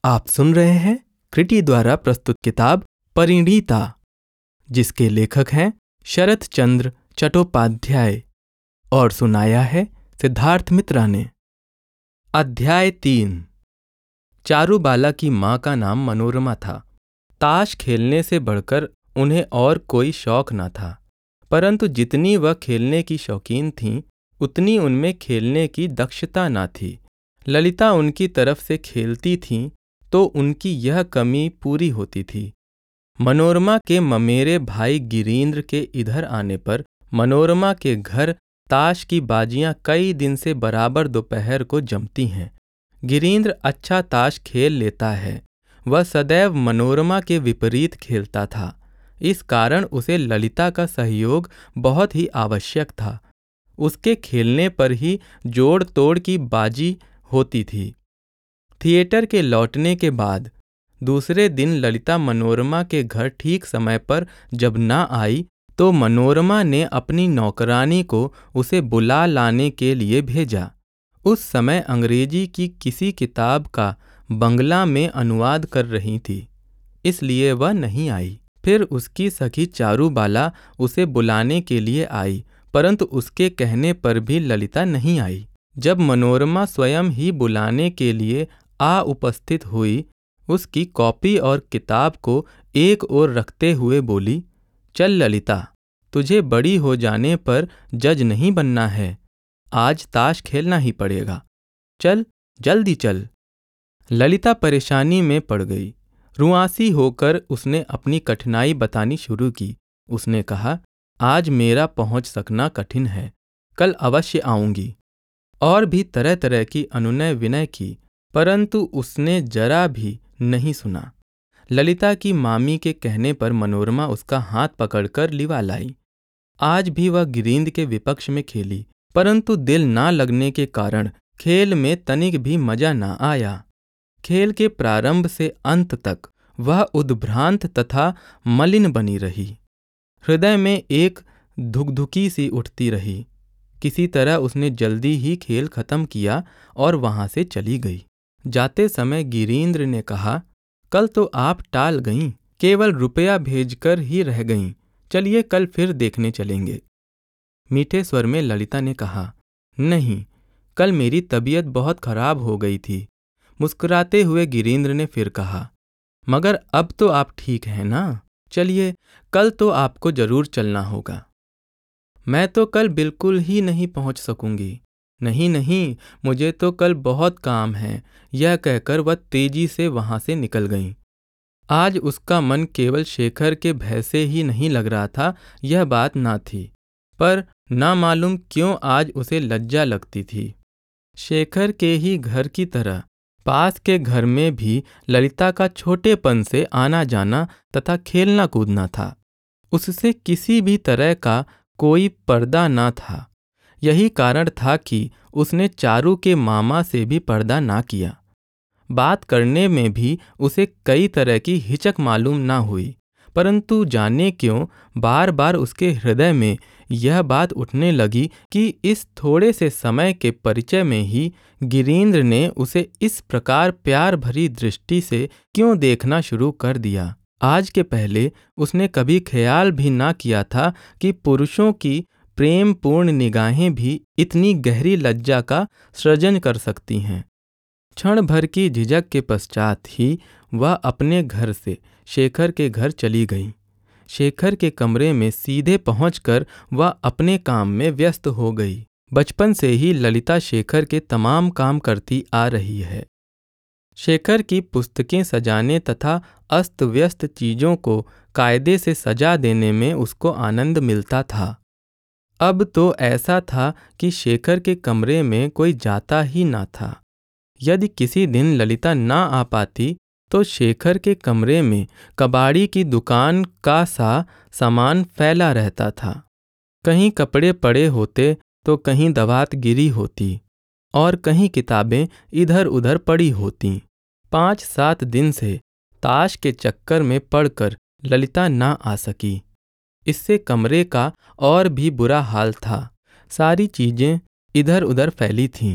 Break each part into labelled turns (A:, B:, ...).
A: आप सुन रहे हैं क्रिटी द्वारा प्रस्तुत किताब परिणीता, जिसके लेखक हैं शरत चंद्र चट्टोपाध्याय और सुनाया है सिद्धार्थ मित्रा ने। अध्याय 3। चारुबाला की माँ का नाम मनोरमा था। ताश खेलने से बढ़कर उन्हें और कोई शौक न था, परंतु जितनी वह खेलने की शौकीन थीं, उतनी उनमें खेलने की दक्षता न थी। ललिता उनकी तरफ से खेलती थीं तो उनकी यह कमी पूरी होती थी। मनोरमा के ममेरे भाई गिरीन्द्र के इधर आने पर मनोरमा के घर ताश की बाजियां कई दिन से बराबर दोपहर को जमती हैं। गिरीन्द्र अच्छा ताश खेल लेता है। वह सदैव मनोरमा के विपरीत खेलता था। इस कारण उसे ललिता का सहयोग बहुत ही आवश्यक था। उसके खेलने पर ही जोड़ तोड़ की बाजी होती थी। थिएटर के लौटने के बाद दूसरे दिन ललिता मनोरमा के घर ठीक समय पर जब न आई तो मनोरमा ने अपनी नौकरानी को उसे बुला लाने के लिए भेजा। उस समय अंग्रेजी की किसी किताब का बंगला में अनुवाद कर रही थी, इसलिए वह नहीं आई। फिर उसकी सखी चारुबाला उसे बुलाने के लिए आई, परंतु उसके कहने पर भी ललिता नहीं आई। जब मनोरमा स्वयं ही बुलाने के लिए उपस्थित हुई, उसकी कॉपी और किताब को एक ओर रखते हुए बोली, चल ललिता, तुझे बड़ी हो जाने पर जज नहीं बनना है। आज ताश खेलना ही पड़ेगा। चल, जल्दी चल। ललिता परेशानी में पड़ गई। रुआंसी होकर उसने अपनी कठिनाई बतानी शुरू की। उसने कहा, आज मेरा पहुंच सकना कठिन है, कल अवश्य आऊंगी। और भी तरह तरह की अनुनय विनय की, परंतु उसने जरा भी नहीं सुना। ललिता की मामी के कहने पर मनोरमा उसका हाथ पकड़कर लिवा लाई। आज भी वह गिरीन्द्र के विपक्ष में खेली, परंतु दिल ना लगने के कारण खेल में तनिक भी मजा ना आया। खेल के प्रारंभ से अंत तक वह उद्भ्रांत तथा मलिन बनी रही। हृदय में एक धुकधुकी सी उठती रही। किसी तरह उसने जल्दी ही खेल खत्म किया और वहां से चली गई। जाते समय गिरीन्द्र ने कहा, कल तो आप टाल गईं, केवल रुपया भेजकर ही रह गईं। चलिए कल फिर देखने चलेंगे। मीठे स्वर में ललिता ने कहा, नहीं, कल मेरी तबीयत बहुत खराब हो गई थी। मुस्कुराते हुए गिरीन्द्र ने फिर कहा, मगर अब तो आप ठीक हैं ना? चलिए, कल तो आपको जरूर चलना होगा। मैं तो कल बिल्कुल ही नहीं पहुंच सकूंगी। नहीं नहीं, मुझे तो कल बहुत काम है। यह कहकर वह तेजी से वहां से निकल गईं। आज उसका मन केवल शेखर के भय से ही नहीं लग रहा था, यह बात ना थी, पर ना मालूम क्यों आज उसे लज्जा लगती थी। शेखर के ही घर की तरह पास के घर में भी ललिता का छोटेपन से आना जाना तथा खेलना कूदना था। उससे किसी भी तरह का कोई पर्दा ना था। यही कारण था कि उसने चारू के मामा से भी पर्दा ना किया। बात करने में भी उसे कई तरह की हिचक मालूम ना हुई, परंतु जाने क्यों बार बार उसके हृदय में यह बात उठने लगी कि इस थोड़े से समय के परिचय में ही गिरीन्द्र ने उसे इस प्रकार प्यार भरी दृष्टि से क्यों देखना शुरू कर दिया। आज के पहले उसने कभी ख्याल भी ना किया था कि पुरुषों की प्रेम पूर्ण निगाहें भी इतनी गहरी लज्जा का सृजन कर सकती हैं। क्षण भर की झिझक के पश्चात ही वह अपने घर से शेखर के घर चली गई। शेखर के कमरे में सीधे पहुंचकर वह अपने काम में व्यस्त हो गई। बचपन से ही ललिता शेखर के तमाम काम करती आ रही है। शेखर की पुस्तकें सजाने तथा अस्त व्यस्त चीज़ों को कायदे से सजा देने में उसको आनंद मिलता था। अब तो ऐसा था कि शेखर के कमरे में कोई जाता ही ना था। यदि किसी दिन ललिता ना आ पाती तो शेखर के कमरे में कबाड़ी की दुकान का सा सामान फैला रहता था। कहीं कपड़े पड़े होते तो कहीं दवात गिरी होती और कहीं किताबें इधर उधर पड़ी होतीं। 5-7 दिन से ताश के चक्कर में पड़कर ललिता ना आ सकी। इससे कमरे का और भी बुरा हाल था। सारी चीजें इधर उधर फैली थीं।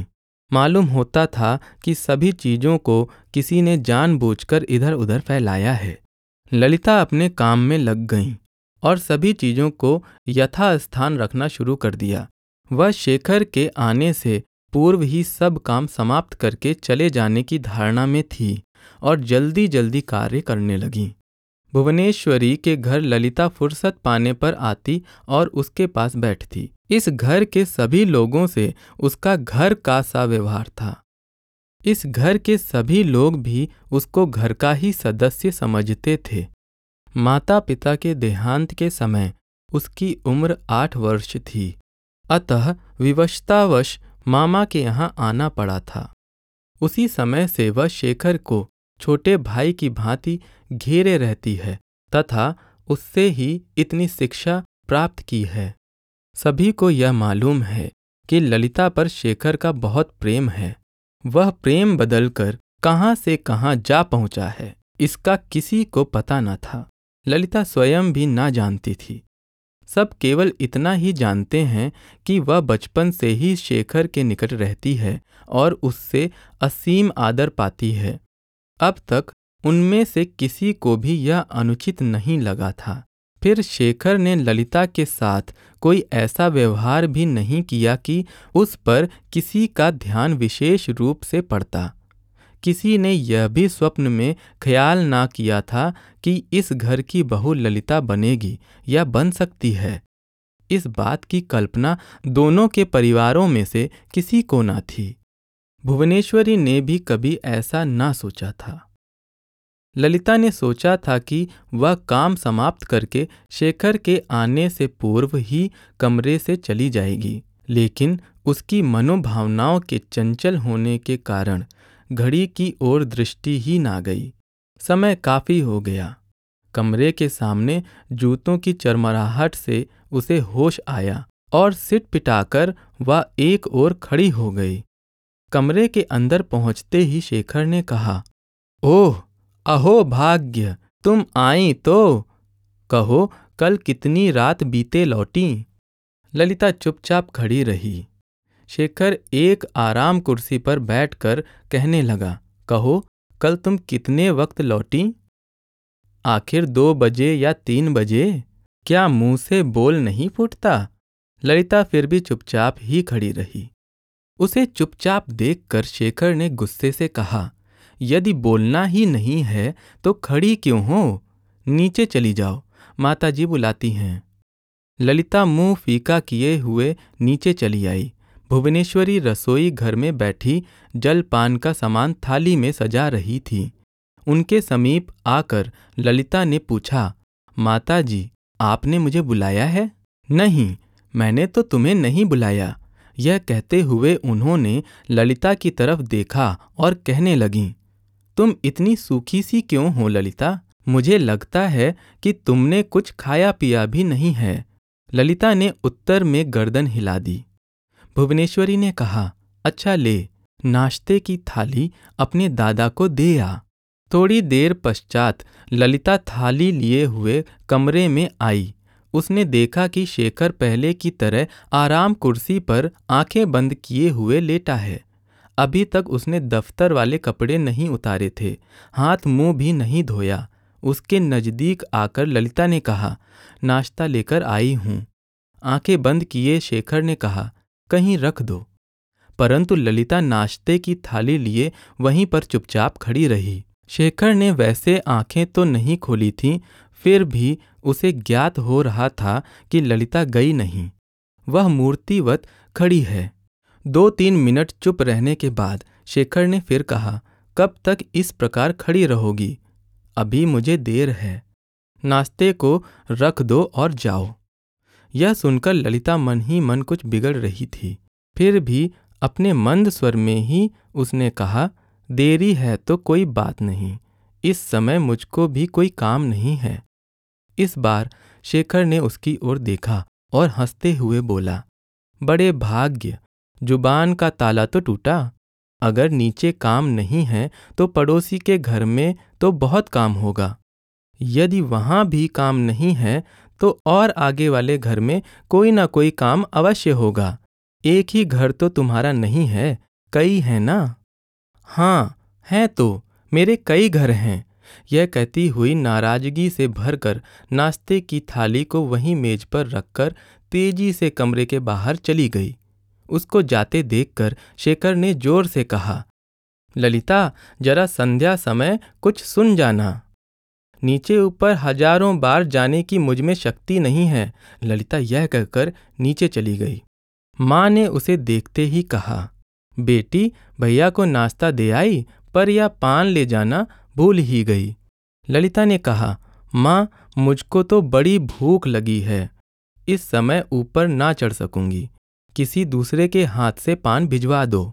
A: मालूम होता था कि सभी चीज़ों को किसी ने जानबूझकर इधर उधर फैलाया है। ललिता अपने काम में लग गईं और सभी चीज़ों को यथास्थान रखना शुरू कर दिया। वह शेखर के आने से पूर्व ही सब काम समाप्त करके चले जाने की धारणा में थी और जल्दी जल्दी कार्य करने लगी। भुवनेश्वरी के घर ललिता फुर्सत पाने पर आती और उसके पास बैठती। इस घर के सभी लोगों से उसका घर का सा व्यवहार था। इस घर के सभी लोग भी उसको घर का ही सदस्य समझते थे। माता पिता के देहांत के समय उसकी उम्र 8 वर्ष थी, अतः विवशतावश मामा के यहाँ आना पड़ा था। उसी समय से वह शेखर को छोटे भाई की भांति घेरे रहती है तथा उससे ही इतनी शिक्षा प्राप्त की है। सभी को यह मालूम है कि ललिता पर शेखर का बहुत प्रेम है। वह प्रेम बदलकर कहाँ से कहाँ जा पहुँचा है, इसका किसी को पता न था। ललिता स्वयं भी ना जानती थी। सब केवल इतना ही जानते हैं कि वह बचपन से ही शेखर के निकट रहती है और उससे असीम आदर पाती है। अब तक उनमें से किसी को भी यह अनुचित नहीं लगा था। फिर शेखर ने ललिता के साथ कोई ऐसा व्यवहार भी नहीं किया कि उस पर किसी का ध्यान विशेष रूप से पड़ता। किसी ने यह भी स्वप्न में ख्याल ना किया था कि इस घर की बहू ललिता बनेगी या बन सकती है। इस बात की कल्पना दोनों के परिवारों में से किसी को ना थी। भुवनेश्वरी ने भी कभी ऐसा ना सोचा था। ललिता ने सोचा था कि वह काम समाप्त करके शेखर के आने से पूर्व ही कमरे से चली जाएगी, लेकिन उसकी मनोभावनाओं के चंचल होने के कारण घड़ी की ओर दृष्टि ही ना गई। समय काफी हो गया। कमरे के सामने जूतों की चरमराहट से उसे होश आया और सिट पिटाकर वह एक ओर खड़ी हो गई। कमरे के अंदर पहुंचते ही शेखर ने कहा, ओह अहो भाग्य, तुम आई तो कहो कल कितनी रात बीते लौटी। ललिता चुपचाप खड़ी रही। शेखर एक आराम कुर्सी पर बैठकर कहने लगा, कहो कल तुम कितने वक्त लौटी? आखिर 2 बजे या 3 बजे? क्या मुंह से बोल नहीं फूटता? ललिता फिर भी चुपचाप ही खड़ी रही। उसे चुपचाप देखकर शेखर ने गुस्से से कहा, यदि बोलना ही नहीं है तो खड़ी क्यों हो? नीचे चली जाओ, माताजी बुलाती हैं। ललिता मुंह फीका किए हुए नीचे चली आई। भुवनेश्वरी रसोई घर में बैठी जलपान का सामान थाली में सजा रही थी। उनके समीप आकर ललिता ने पूछा, माताजी आपने मुझे बुलाया है? नहीं, मैंने तो तुम्हें नहीं बुलाया। यह कहते हुए उन्होंने ललिता की तरफ देखा और कहने लगीं, तुम इतनी सूखी सी क्यों हो ललिता? मुझे लगता है कि तुमने कुछ खाया पिया भी नहीं है। ललिता ने उत्तर में गर्दन हिला दी। भुवनेश्वरी ने कहा, अच्छा ले, नाश्ते की थाली अपने दादा को दे आ। थोड़ी देर पश्चात ललिता थाली लिए हुए कमरे में आई। उसने देखा कि शेखर पहले की तरह आराम कुर्सी पर आंखें बंद किए हुए लेटा है। अभी तक उसने दफ्तर वाले कपड़े नहीं उतारे थे, हाथ मुंह भी नहीं धोया। उसके नजदीक आकर ललिता ने कहा, नाश्ता लेकर आई हूँ। आंखें बंद किए शेखर ने कहा, कहीं रख दो। परंतु ललिता नाश्ते की थाली लिए वहीं पर चुपचाप खड़ी रही। शेखर ने वैसे आंखें तो नहीं खोली थीं, फिर भी उसे ज्ञात हो रहा था कि ललिता गई नहीं, वह मूर्तिवत खड़ी है। 2-3 मिनट चुप रहने के बाद शेखर ने फिर कहा, कब तक इस प्रकार खड़ी रहोगी? अभी मुझे देर है, नाश्ते को रख दो और जाओ। यह सुनकर ललिता मन ही मन कुछ बिगड़ रही थी। फिर भी अपने मंद स्वर में ही उसने कहा, देरी है तो कोई बात नहीं, इस समय मुझको भी कोई काम नहीं है। इस बार शेखर ने उसकी ओर देखा और हंसते हुए बोला, बड़े भाग्य, जुबान का ताला तो टूटा। अगर नीचे काम नहीं है तो पड़ोसी के घर में तो बहुत काम होगा। यदि वहाँ भी काम नहीं है तो और आगे वाले घर में कोई ना कोई काम अवश्य होगा। एक ही घर तो तुम्हारा नहीं है, कई हैं ना? हाँ, हैं तो, मेरे कई घर हैं। यह कहती हुई नाराजगी से भरकर नाश्ते की थाली को वहीं मेज पर रखकर तेजी से कमरे के बाहर चली गई। उसको जाते देखकर शेखर ने जोर से कहा, ललिता, जरा संध्या समय कुछ सुन जाना। नीचे ऊपर हजारों बार जाने की मुझ में शक्ति नहीं है। ललिता यह कहकर नीचे चली गई। माँ ने उसे देखते ही कहा, बेटी, भैया को नाश्ता दे आई, पर यह पान ले जाना भूल ही गई। ललिता ने कहा, माँ, मुझको तो बड़ी भूख लगी है, इस समय ऊपर ना चढ़ सकूंगी, किसी दूसरे के हाथ से पान भिजवा दो।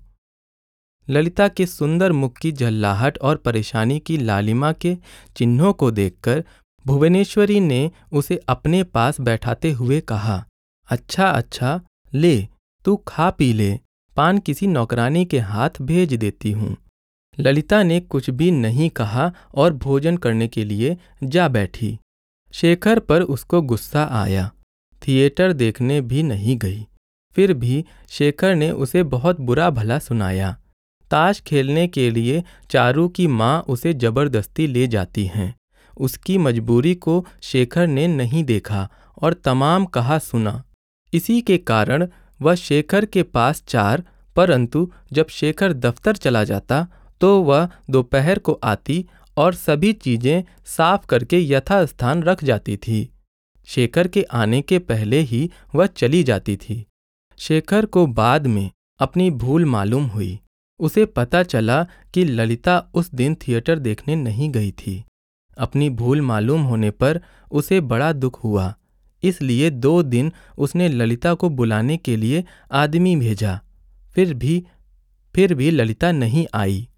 A: ललिता के सुंदर मुख की झल्लाहट और परेशानी की लालिमा के चिन्हों को देखकर भुवनेश्वरी ने उसे अपने पास बैठाते हुए कहा, अच्छा अच्छा, ले, तू खा पी ले, पान किसी नौकरानी के हाथ भेज देती हूँ। ललिता ने कुछ भी नहीं कहा और भोजन करने के लिए जा बैठी। शेखर पर उसको गुस्सा आया। थिएटर देखने भी नहीं गई। फिर भी शेखर ने उसे बहुत बुरा भला सुनाया। ताश खेलने के लिए चारू की माँ उसे जबरदस्ती ले जाती हैं। उसकी मजबूरी को शेखर ने नहीं देखा और तमाम कहा सुना। इसी के कारण वह शेखर के पास परंतु जब शेखर दफ्तर चला जाता तो वह दोपहर को आती और सभी चीजें साफ करके यथास्थान रख जाती थी। शेखर के आने के पहले ही वह चली जाती थी। शेखर को बाद में अपनी भूल मालूम हुई। उसे पता चला कि ललिता उस दिन थिएटर देखने नहीं गई थी। अपनी भूल मालूम होने पर उसे बड़ा दुख हुआ। इसलिए 2 दिन उसने ललिता को बुलाने के लिए आदमी भेजा। फिर भी ललिता नहीं आई।